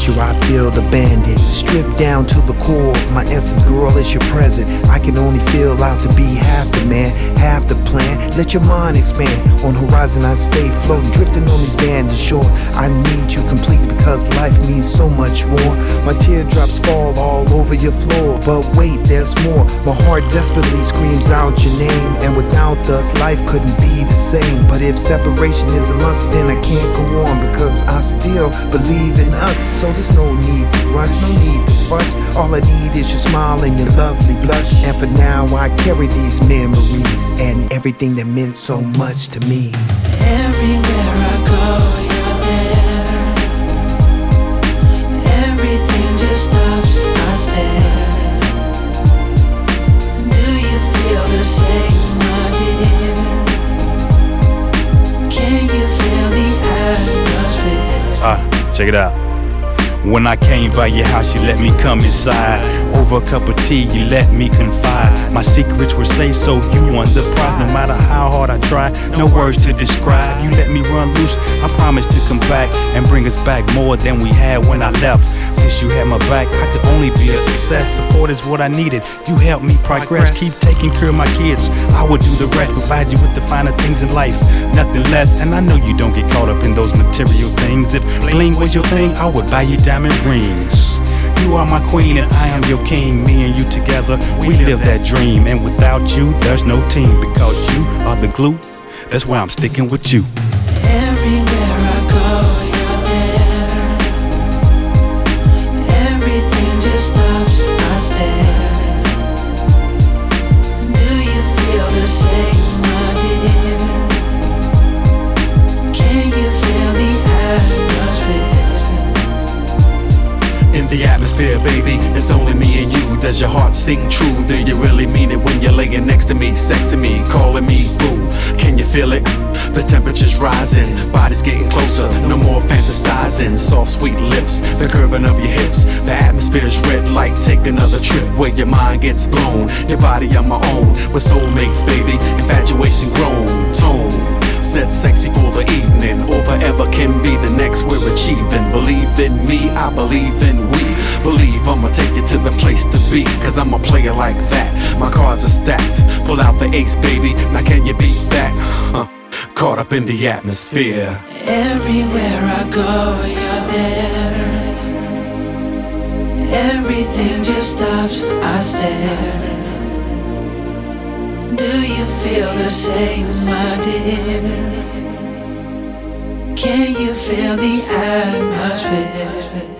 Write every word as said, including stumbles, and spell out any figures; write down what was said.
you, I feel abandoned. Stripped down to the core, my essence, girl, is your present. I can only feel out to be half the man, half the plan. Let your mind expand. On horizon I stay floating, drifting on these banded shore. I need you complete because life means so much more. My teardrops fall all over your floor, but wait, there's more. My heart desperately screams out your name, and without us, life couldn't be the same. But if separation is a must, then I can't go on, because I still believe in us. So there's no need to rush, no need to fuss. All I need is your smile and your lovely blush. And for now I carry these memories and everything that meant so much to me. Everywhere I go, you're there. Everything just stops, I stare. Do you feel the same, my dear? Can you feel the atmosphere? Ah, check it out. When I came by your house, you let me come inside. Over a cup of tea, you let me confide. My secrets were safe, so you won the prize. No matter how hard I try, no words to describe. You let me run loose, I promise to come back and bring us back more than we had when I left. Since you had my back, I could only be a success. Support is what I needed, you helped me progress. Keep taking care of my kids, I will do the rest. Provide you with the finer things in life, nothing less. And I know you don't get caught up in those material things. If bling was your thing, I would buy you diamond rings. You are my queen and I am your king. Me and you together, we live that dream. And without you, there's no team. Because you are the glue, that's why I'm sticking with you. Everywhere I go, you're there. Everything just stops, I stare. Do you feel the same, my dear? Can you feel the atmosphere? In the atmosphere, baby, it's only me and you. Does your heart sing true? Do you really mean it when you're laying next to me, sexing me, calling me boo? Can you feel it? The temperature's rising, body's getting closer, no more fantasizing. Soft, sweet lips, the curving of your hips. The atmosphere's red light, take another trip where your mind gets blown. Your body on my own, we're soulmates, baby. Infatuation grown, tone set sexy for the evening, or forever can be the next we're achieving. Believe in me, I believe in we. Believe I'ma take you to the place to be, cause I'm a player like that. My cards are stacked, pull out the ace, baby. Now can you beat that? Huh. Caught up in the atmosphere. Everywhere I go, you're there. Everything just stops, I stare. Do you feel the same, my dear? Can you feel the atmosphere?